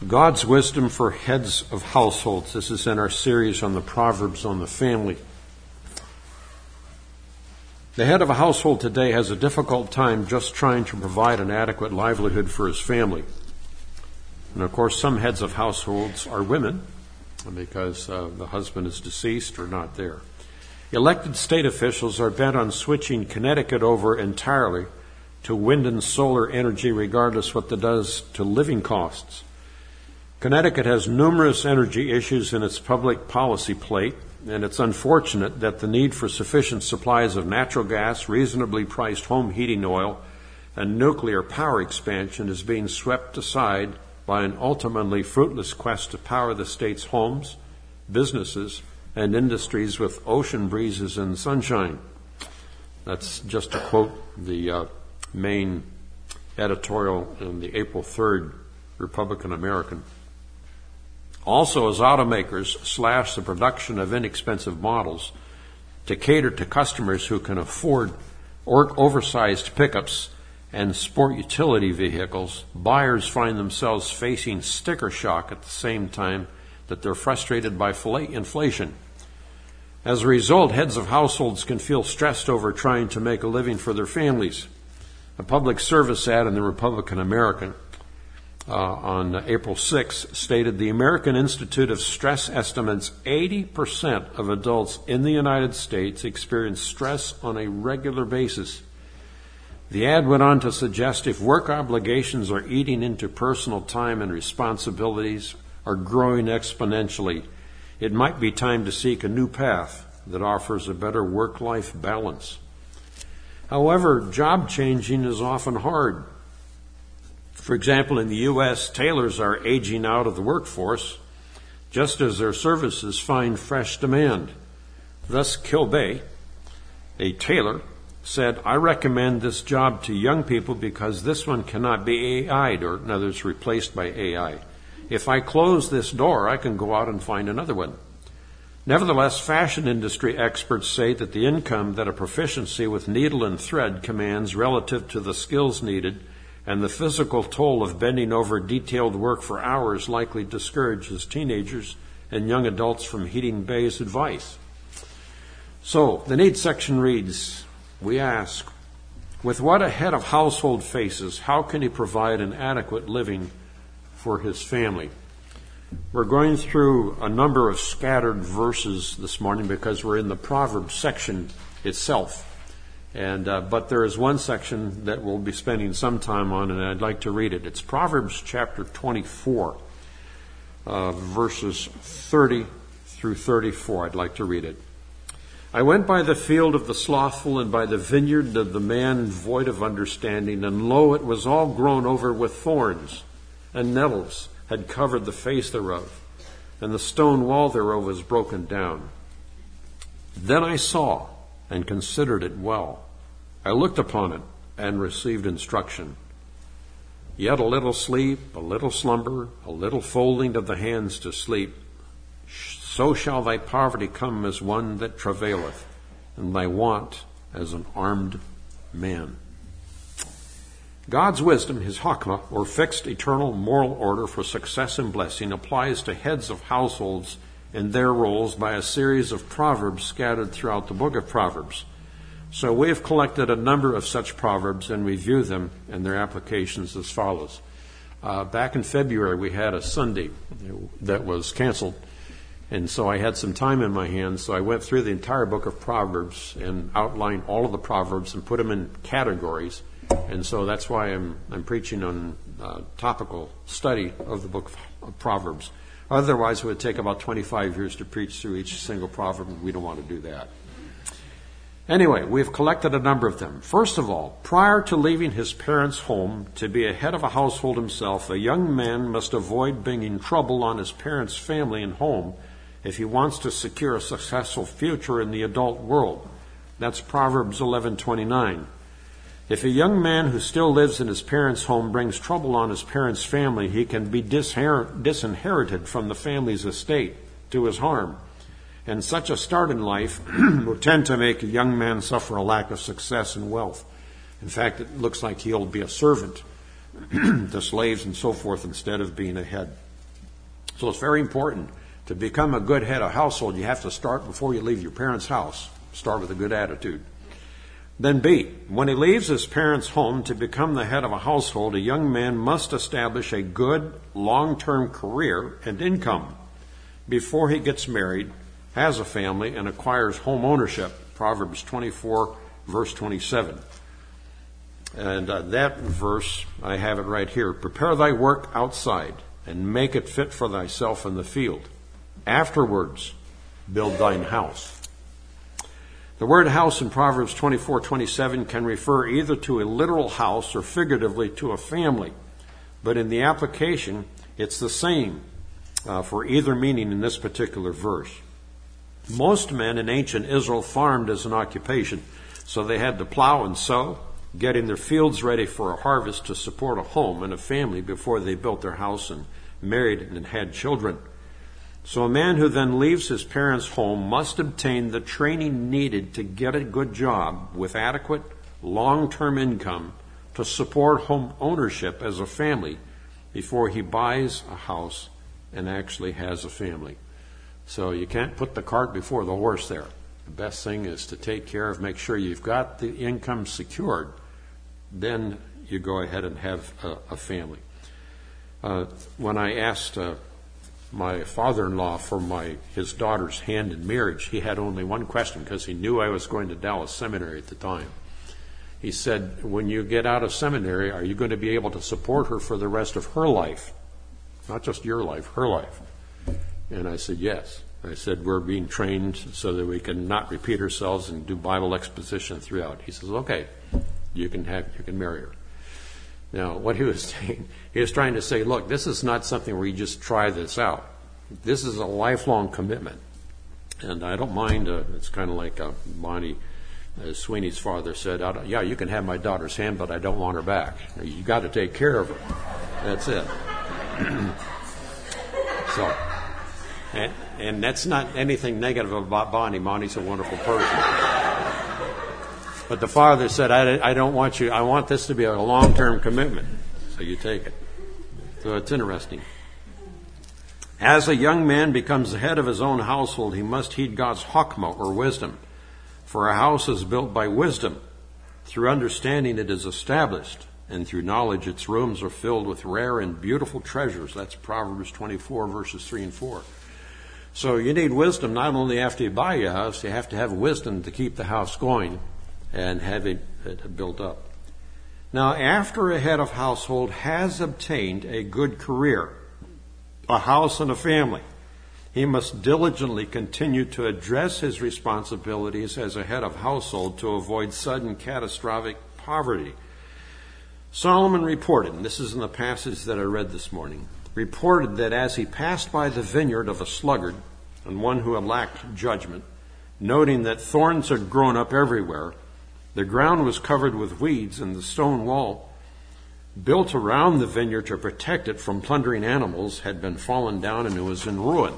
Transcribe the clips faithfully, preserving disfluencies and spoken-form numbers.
God's wisdom for heads of households. This is in our series on the Proverbs on the family. The head of a household today has a difficult time just trying to provide an adequate livelihood for his family. And of course, some heads of households are women because uh, the husband is deceased or not there. Elected state officials are bent on switching Connecticut over entirely to wind and solar energy, regardless what that does to living costs. Connecticut has numerous energy issues in its public policy plate, and it's unfortunate that the need for sufficient supplies of natural gas, reasonably priced home heating oil, and nuclear power expansion is being swept aside by an ultimately fruitless quest to power the state's homes, businesses, and industries with ocean breezes and sunshine. That's just to quote the uh, main editorial in the April third Republican American. Also, as automakers slash the production of inexpensive models to cater to customers who can afford or oversized pickups and sport utility vehicles, buyers find themselves facing sticker shock at the same time that they're frustrated by inflation. As a result, heads of households can feel stressed over trying to make a living for their families. A public service ad in the Republican American Uh, on April sixth stated the American Institute of Stress estimates eighty percent of adults in the United States experience stress on a regular basis. The ad went on to suggest if work obligations are eating into personal time and responsibilities are growing exponentially, it might be time to seek a new path that offers a better work-life balance. However, job changing is often hard. For example, in the U S, tailors are aging out of the workforce, just as their services find fresh demand. Thus, Kilbay, a tailor, said, "I recommend this job to young people because this one cannot be A I'd, or in other words, replaced by A I. If I close this door, I can go out and find another one." Nevertheless, fashion industry experts say that the income that a proficiency with needle and thread commands relative to the skills needed and the physical toll of bending over detailed work for hours likely discourages teenagers and young adults from heeding Bay's advice. So, the needs section reads, we ask, with what a head of household faces, how can he provide an adequate living for his family? We're going through a number of scattered verses this morning because we're in the Proverbs section itself. And uh, but there is one section that we'll be spending some time on, and I'd like to read it. It's Proverbs chapter twenty-four, uh, verses thirty through thirty-four. I'd like to read it. I went by the field of the slothful and by the vineyard of the man void of understanding, and lo, it was all grown over with thorns, and nettles had covered the face thereof, and the stone wall thereof was broken down. Then I saw and considered it well. I looked upon it and received instruction. Yet a little sleep, a little slumber, a little folding of the hands to sleep. So shall thy poverty come as one that travaileth, and thy want as an armed man. God's wisdom, his hakmah, or fixed eternal moral order for success and blessing, applies to heads of households and their roles by a series of proverbs scattered throughout the book of Proverbs. So we have collected a number of such proverbs and review them and their applications as follows. Uh, back in February, we had a Sunday that was canceled, and so I had some time in my hands, so I went through the entire book of Proverbs and outlined all of the proverbs and put them in categories, and so that's why I'm, I'm preaching on uh, topical study of the book of Proverbs. Otherwise, it would take about twenty-five years to preach through each single proverb, and we don't want to do that. Anyway, we've collected a number of them. First of all, prior to leaving his parents' home to be a head of a household himself, a young man must avoid bringing trouble on his parents' family and home if he wants to secure a successful future in the adult world. That's Proverbs eleven twenty-nine. If a young man who still lives in his parents' home brings trouble on his parents' family, he can be disher- disinherited from the family's estate to his harm. And such a start in life will tend to make a young man suffer a lack of success and wealth. In fact, it looks like he'll be a servant to slaves and so forth instead of being a head So it's very important. To become a good head of household, you have to start before you leave your parents' house. Start with a good attitude. Then B, when he leaves his parents' home to become the head of a household, a young man must establish a good long-term career and income before he gets married, has a family, and acquires home ownership. Proverbs twenty-four, verse twenty-seven. And uh, that verse, I have it right here. Prepare thy work outside, and make it fit for thyself in the field. Afterwards, build thine house. The word house in Proverbs twenty-four twenty-seven can refer either to a literal house or figuratively to a family. But in the application, it's the same uh, for either meaning in this particular verse. Most men in ancient Israel farmed as an occupation, so they had to plow and sow, getting their fields ready for a harvest to support a home and a family before they built their house and married and had children. So a man who then leaves his parents' home must obtain the training needed to get a good job with adequate long-term income to support home ownership as a family before he buys a house and actually has a family. So you can't put the cart before the horse there. The best thing is to take care of, make sure you've got the income secured. Then you go ahead and have a, a family. Uh, when I asked uh, my father-in-law for my his daughter's hand in marriage, he had only one question because he knew I was going to Dallas Seminary at the time. He said, when you get out of seminary, are you going to be able to support her for the rest of her life? Not just your life, her life. And I said, yes. I said, we're being trained so that we can not repeat ourselves and do Bible exposition throughout. He says, okay, you can have, you can marry her. Now, what he was saying, he was trying to say, look, this is not something where you just try this out. This is a lifelong commitment. And I don't mind, uh, it's kind of like uh, Bonnie uh, Sweeney's father said, I don't, yeah, you can have my daughter's hand, but I don't want her back. You got to take care of her. That's it. So, and, and that's not anything negative about Bonnie. Bonnie's a wonderful person. But the father said, I, I don't want you, I want this to be a long-term commitment. So you take it. So it's interesting. As a young man becomes the head of his own household, he must heed God's chokmah, or wisdom. For a house is built by wisdom. Through understanding it is established, and through knowledge its rooms are filled with rare and beautiful treasures. That's Proverbs twenty-four, verses three and four. So you need wisdom not only after you buy your house, you have to have wisdom to keep the house going and have it, it built up. Now, after a head of household has obtained a good career, a house and a family, he must diligently continue to address his responsibilities as a head of household to avoid sudden catastrophic poverty. Solomon reported, and this is in the passage that I read this morning, reported that as he passed by the vineyard of a sluggard and one who had lacked judgment, noting that thorns had grown up everywhere, the ground was covered with weeds, and the stone wall built around the vineyard to protect it from plundering animals had been fallen down, and it was in ruin.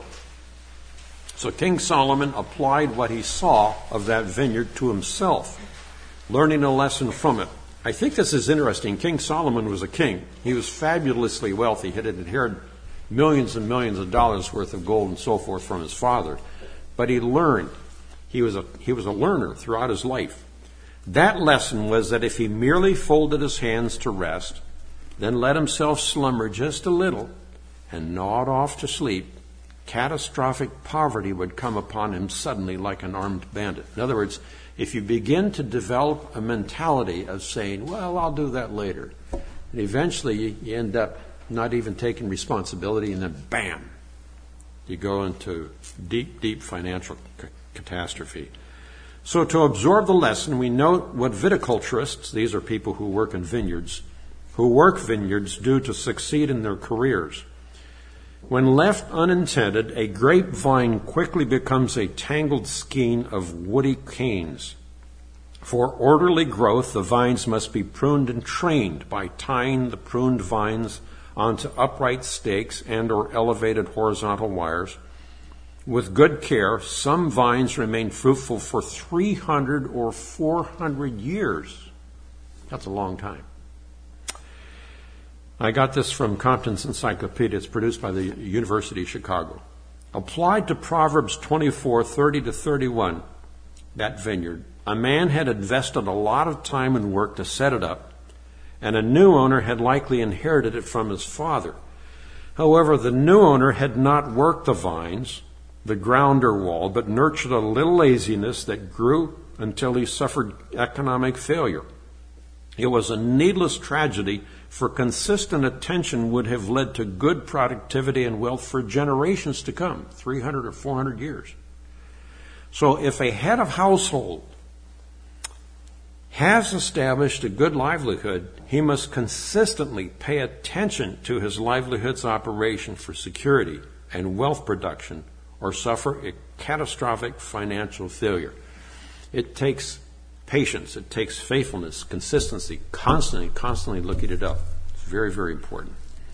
So King Solomon applied what he saw of that vineyard to himself, learning a lesson from it. I think this is interesting. King Solomon was a king. He was fabulously wealthy. He had inherited millions and millions of dollars worth of gold and so forth from his father. But he learned. He was a, he was a learner throughout his life. That lesson was that if he merely folded his hands to rest, then let himself slumber just a little and nod off to sleep, catastrophic poverty would come upon him suddenly like an armed bandit. In other words, if you begin to develop a mentality of saying, well, I'll do that later, and eventually you, you end up not even taking responsibility, and then bam, you go into deep, deep financial c- catastrophe. So to absorb the lesson, we note what viticulturists, these are people who work in vineyards, who work vineyards do to succeed in their careers. When left unintended, a grapevine quickly becomes a tangled skein of woody canes. For orderly growth, the vines must be pruned and trained by tying the pruned vines onto upright stakes and or elevated horizontal wires. With good care, some vines remain fruitful for three hundred or four hundred years. That's a long time. I got this from Compton's Encyclopedia. It's produced by the University of Chicago. Applied to Proverbs twenty-four, thirty to thirty-one, that vineyard, a man had invested a lot of time and work to set it up, and a new owner had likely inherited it from his father. However, the new owner had not worked the vines, the ground or wall, but nurtured a little laziness that grew until he suffered economic failure. It was a needless tragedy, for consistent attention would have led to good productivity and wealth for generations to come, three hundred or four hundred years. So if a head of household has established a good livelihood, he must consistently pay attention to his livelihood's operation for security and wealth production, or suffer a catastrophic financial failure. It takes patience, it takes faithfulness, consistency, constantly, constantly looking it up. It's very, very important.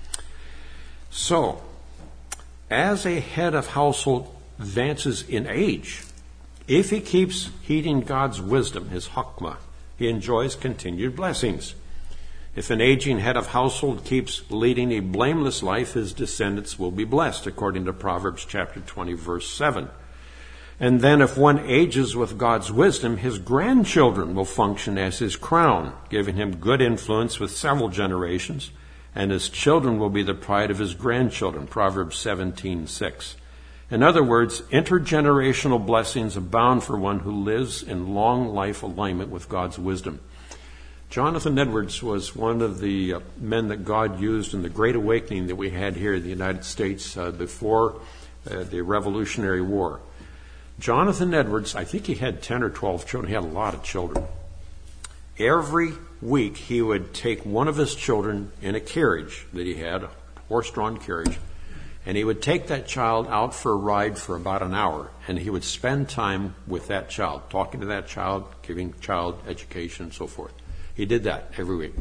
So, as a head of household advances in age, if he keeps heeding God's wisdom, his chokmah, he enjoys continued blessings. If an aging head of household keeps leading a blameless life, his descendants will be blessed, according to Proverbs chapter twenty, verse seven. And then if one ages with God's wisdom, his grandchildren will function as his crown, giving him good influence with several generations, and his children will be the pride of his grandchildren, Proverbs seventeen, six. In other words, intergenerational blessings abound for one who lives in long life alignment with God's wisdom. Jonathan Edwards was one of the uh, men that God used in the Great Awakening that we had here in the United States uh, before uh, the Revolutionary War. Jonathan Edwards, I think he had ten or twelve children. He had a lot of children. Every week he would take one of his children in a carriage that he had, a horse-drawn carriage, and he would take that child out for a ride for about an hour, and he would spend time with that child, talking to that child, giving child education and so forth. He did that every week.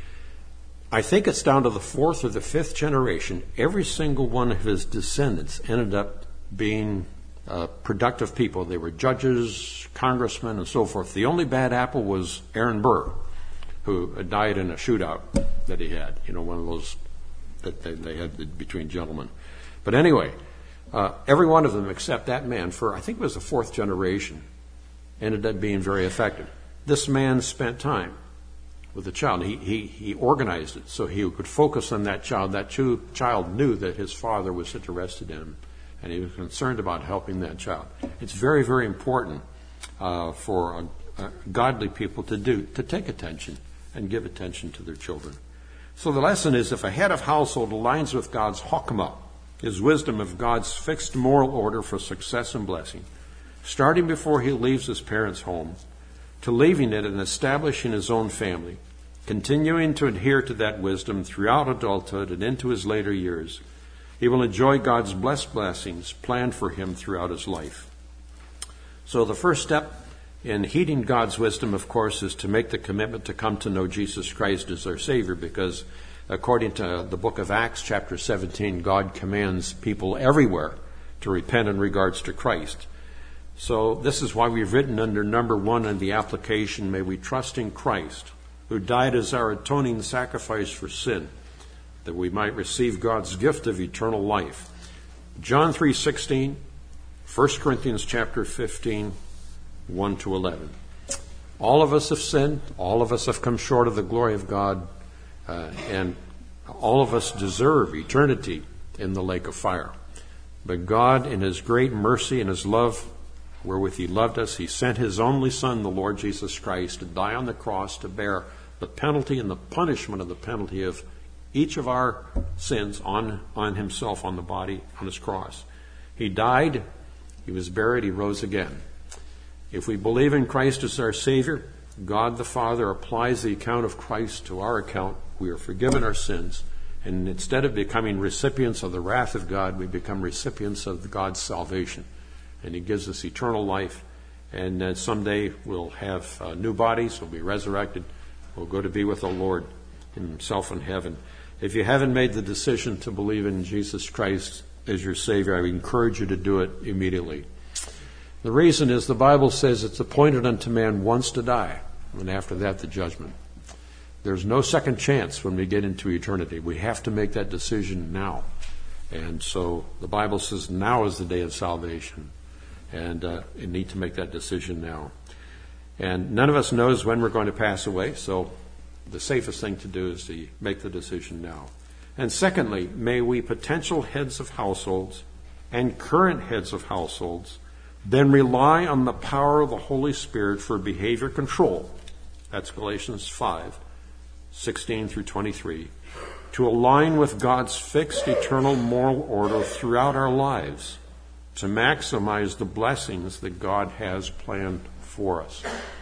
I think it's down to the fourth or the fifth generation. Every single one of his descendants ended up being uh, productive people. They were judges, congressmen, and so forth. The only bad apple was Aaron Burr, who died in a shootout that he had, you know, one of those that they, they had between gentlemen. But anyway, uh, every one of them except that man, for I think it was the fourth generation, ended up being very effective. This man spent time with the child. He, he, he organized it so he could focus on that child. That child knew that his father was interested in him, and he was concerned about helping that child. It's very, very important uh, for uh, uh, godly people to do, to take attention and give attention to their children. So the lesson is, if a head of household aligns with God's chokmah, his wisdom of God's fixed moral order for success and blessing, starting before he leaves his parents' home, to leaving it and establishing his own family, continuing to adhere to that wisdom throughout adulthood and into his later years, he will enjoy God's blessed blessings planned for him throughout his life. So the first step in heeding God's wisdom, of course, is to make the commitment to come to know Jesus Christ as our Savior, because according to the book of Acts, chapter seventeen, God commands people everywhere to repent in regards to Christ. So this is why we've written under number one in the application, may we trust in Christ, who died as our atoning sacrifice for sin, that we might receive God's gift of eternal life. John three sixteen, First Corinthians chapter fifteen, one to eleven. All of us have sinned. All of us have come short of the glory of God. Uh, and all of us deserve eternity in the lake of fire. But God, in his great mercy and his love, wherewith he loved us, he sent his only Son, the Lord Jesus Christ, to die on the cross to bear the penalty and the punishment of the penalty of each of our sins on, on himself, on the body, on his cross. He died, he was buried, he rose again. If we believe in Christ as our Savior, God the Father applies the account of Christ to our account. We are forgiven our sins, and instead of becoming recipients of the wrath of God, we become recipients of God's salvation. And he gives us eternal life, and uh, someday we'll have uh, new bodies, we'll be resurrected, we'll go to be with the Lord himself in heaven. If you haven't made the decision to believe in Jesus Christ as your Savior, I would encourage you to do it immediately. The reason is the Bible says it's appointed unto man once to die, and after that the judgment. There's no second chance when we get into eternity. We have to make that decision now. And so the Bible says now is the day of salvation. And uh, you need to make that decision now. And none of us knows when we're going to pass away, so the safest thing to do is to make the decision now. And secondly, may we potential heads of households and current heads of households then rely on the power of the Holy Spirit for behavior control. That's Galatians five, sixteen through twenty-three. To align with God's fixed eternal moral order throughout our lives, to maximize the blessings that God has planned for us.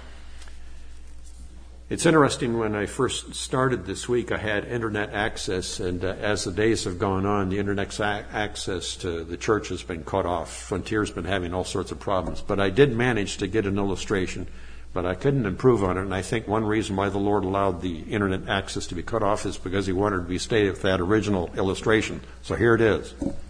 It's interesting, when I first started this week, I had internet access, and uh, as the days have gone on, the internet access to the church has been cut off. Frontier's been having all sorts of problems. But I did manage to get an illustration, but I couldn't improve on it, and I think one reason why the Lord allowed the internet access to be cut off is because He wanted me to stay with that original illustration. So here it is.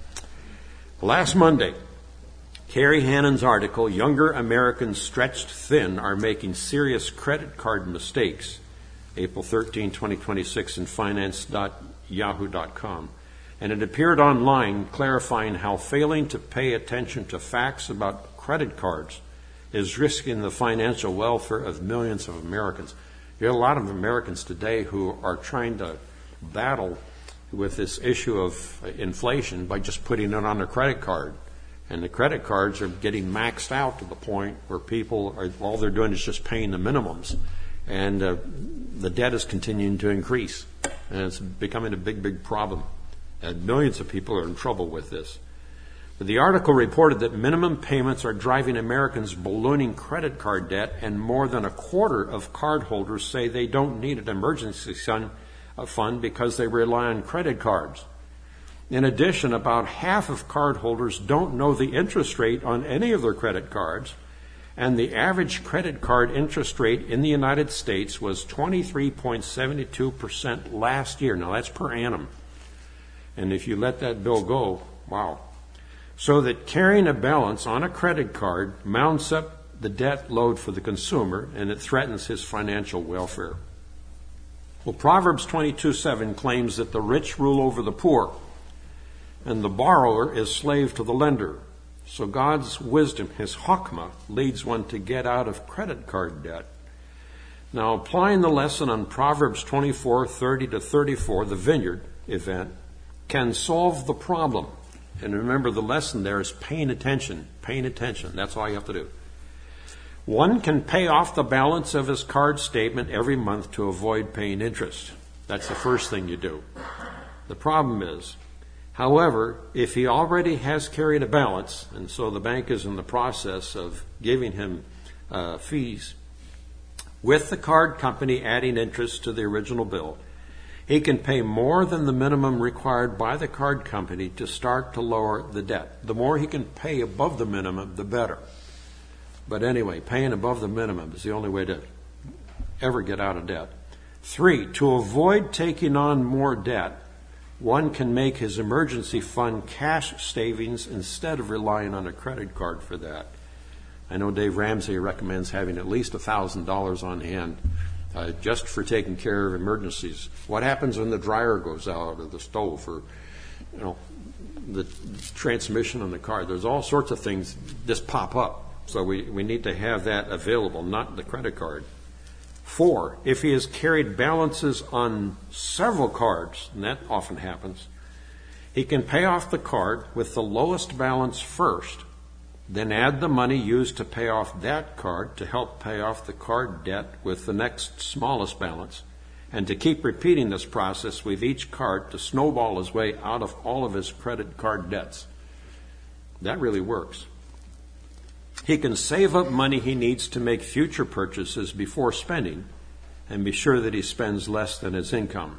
Last Monday, Carrie Hannon's article, Younger Americans Stretched Thin Are Making Serious Credit Card Mistakes, April thirteenth, twenty twenty-six, in finance dot yahoo dot com. And it appeared online, clarifying how failing to pay attention to facts about credit cards is risking the financial welfare of millions of Americans. You have a lot of Americans today who are trying to battle with this issue of inflation by just putting it on their credit card. And the credit cards are getting maxed out to the point where people are, all they're doing is just paying the minimums. And uh, the debt is continuing to increase. And it's becoming a big, big problem. And millions of people are in trouble with this. But the article reported that minimum payments are driving Americans ballooning credit card debt, and more than a quarter of cardholders say they don't need an emergency fund because they rely on credit cards. In addition, about half of cardholders don't know the interest rate on any of their credit cards, and the average credit card interest rate in the United States was twenty-three point seven two percent last year. Now, that's per annum. And if you let that bill go, wow. So that carrying a balance on a credit card mounts up the debt load for the consumer, and it threatens his financial welfare. Well, Proverbs twenty-two seven claims that the rich rule over the poor, and the borrower is slave to the lender. So God's wisdom, His chokmah, leads one to get out of credit card debt. Now, applying the lesson on Proverbs twenty-four thirty to thirty-four, the vineyard event, can solve the problem. And remember, the lesson there is paying attention. Paying attention. That's all you have to do. One can pay off the balance of his card statement every month to avoid paying interest. That's the first thing you do. The problem is, however, if he already has carried a balance, and so the bank is in the process of giving him uh, fees, with the card company adding interest to the original bill, he can pay more than the minimum required by the card company to start to lower the debt. The more he can pay above the minimum, the better. But anyway, paying above the minimum is the only way to ever get out of debt. Three, to avoid taking on more debt, one can make his emergency fund cash savings instead of relying on a credit card for that. I know Dave Ramsey recommends having at least one thousand dollars on hand uh, just for taking care of emergencies. What happens when the dryer goes out or the stove or, you know, the transmission on the car? There's all sorts of things just pop up. So we, we need to have that available, not the credit card. Four, if he has carried balances on several cards, and that often happens, he can pay off the card with the lowest balance first, then add the money used to pay off that card to help pay off the card debt with the next smallest balance, and to keep repeating this process with each card to snowball his way out of all of his credit card debts. That really works. He can save up money he needs to make future purchases before spending and be sure that he spends less than his income.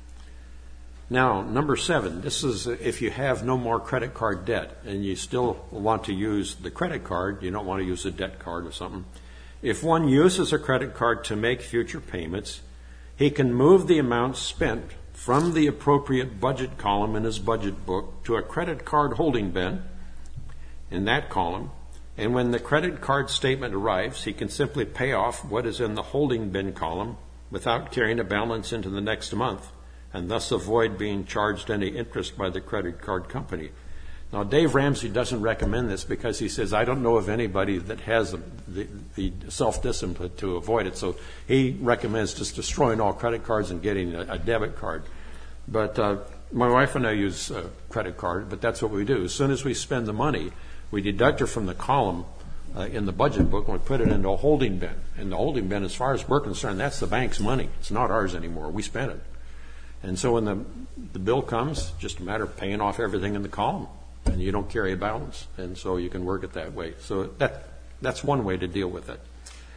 Now, number seven, this is if you have no more credit card debt and you still want to use the credit card, you don't want to use a debt card or something. If one uses a credit card to make future payments, he can move the amount spent from the appropriate budget column in his budget book to a credit card holding bin in that column. And when the credit card statement arrives, he can simply pay off what is in the holding bin column without carrying a balance into the next month, and thus avoid being charged any interest by the credit card company. Now, Dave Ramsey doesn't recommend this because he says, I don't know of anybody that has the, the self-discipline to avoid it. So he recommends just destroying all credit cards and getting a, a debit card. But uh, my wife and I use a credit card, but that's what we do. As soon as we spend the money, we deduct it from the column uh, in the budget book, and we put it into a holding bin. And the holding bin, as far as we're concerned, that's the bank's money. It's not ours anymore. We spent it. And so when the, the bill comes, just a matter of paying off everything in the column. And you don't carry a balance, and so you can work it that way. So that that's one way to deal with it.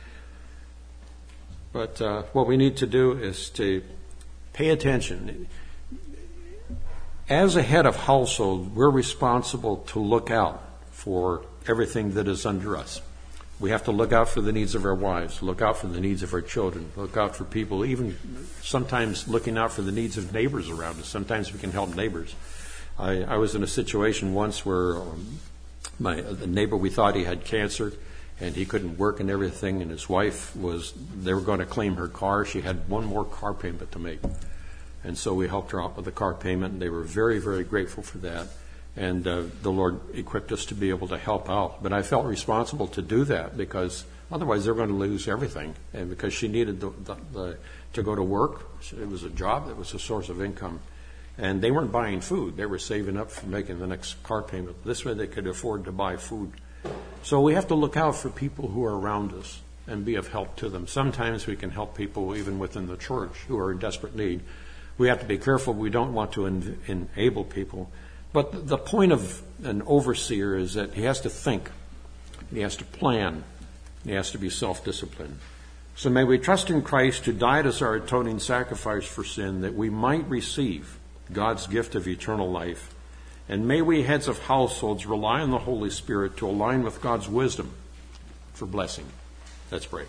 But uh, what we need to do is to pay attention. As a head of household, we're responsible to look out for everything that is under us. We have to look out for the needs of our wives, look out for the needs of our children, look out for people, even sometimes looking out for the needs of neighbors around us. Sometimes we can help neighbors. I, I was in a situation once where um, my the neighbor, we thought he had cancer, and he couldn't work and everything, and his wife was, they were going to claim her car. She had one more car payment to make. And so we helped her out with the car payment, and they were very, very grateful for that. And uh, the Lord equipped us to be able to help out. But I felt responsible to do that because otherwise they're going to lose everything. And because she needed the, the, the, to go to work, it was a job that was a source of income. And they weren't buying food. They were saving up for making the next car payment. This way they could afford to buy food. So we have to look out for people who are around us and be of help to them. Sometimes we can help people even within the church who are in desperate need. We have to be careful. We don't want to en- enable people. But the point of an overseer is that he has to think. He has to plan. He has to be self-disciplined. So may we trust in Christ who died as our atoning sacrifice for sin that we might receive God's gift of eternal life. And may we, heads of households, rely on the Holy Spirit to align with God's wisdom for blessing. Let's pray.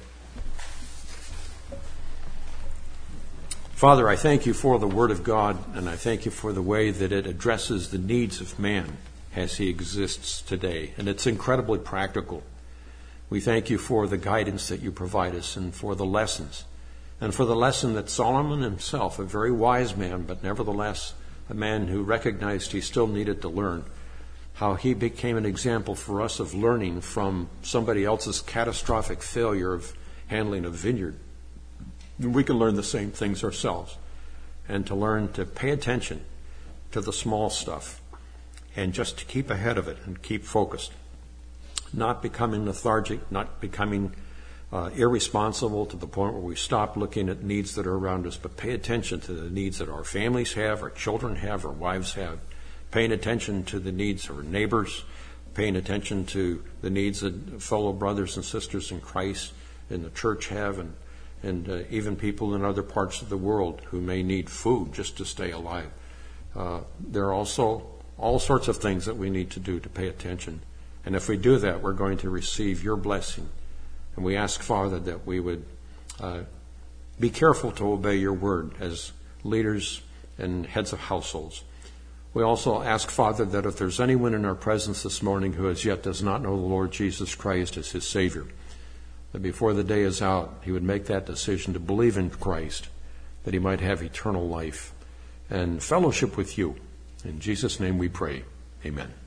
Father, I thank you for the Word of God, and I thank you for the way that it addresses the needs of man as he exists today. And it's incredibly practical. We thank you for the guidance that you provide us and for the lessons. And for the lesson that Solomon himself, a very wise man, but nevertheless a man who recognized he still needed to learn, how he became an example for us of learning from somebody else's catastrophic failure of handling a vineyard. We can learn the same things ourselves, and to learn to pay attention to the small stuff and just to keep ahead of it and keep focused, not becoming lethargic, not becoming Uh, irresponsible to the point where we stop looking at needs that are around us, but pay attention to the needs that our families have, our children have, our wives have, paying attention to the needs of our neighbors, paying attention to the needs that fellow brothers and sisters in Christ in the church have, and, and uh, even people in other parts of the world who may need food just to stay alive. Uh, there are also all sorts of things that we need to do to pay attention. And if we do that, we're going to receive your blessing. And we ask, Father, that we would uh, be careful to obey your word as leaders and heads of households. We also ask, Father, that if there's anyone in our presence this morning who as yet does not know the Lord Jesus Christ as his Savior, that before the day is out, he would make that decision to believe in Christ, that he might have eternal life and fellowship with you. In Jesus' name we pray. Amen.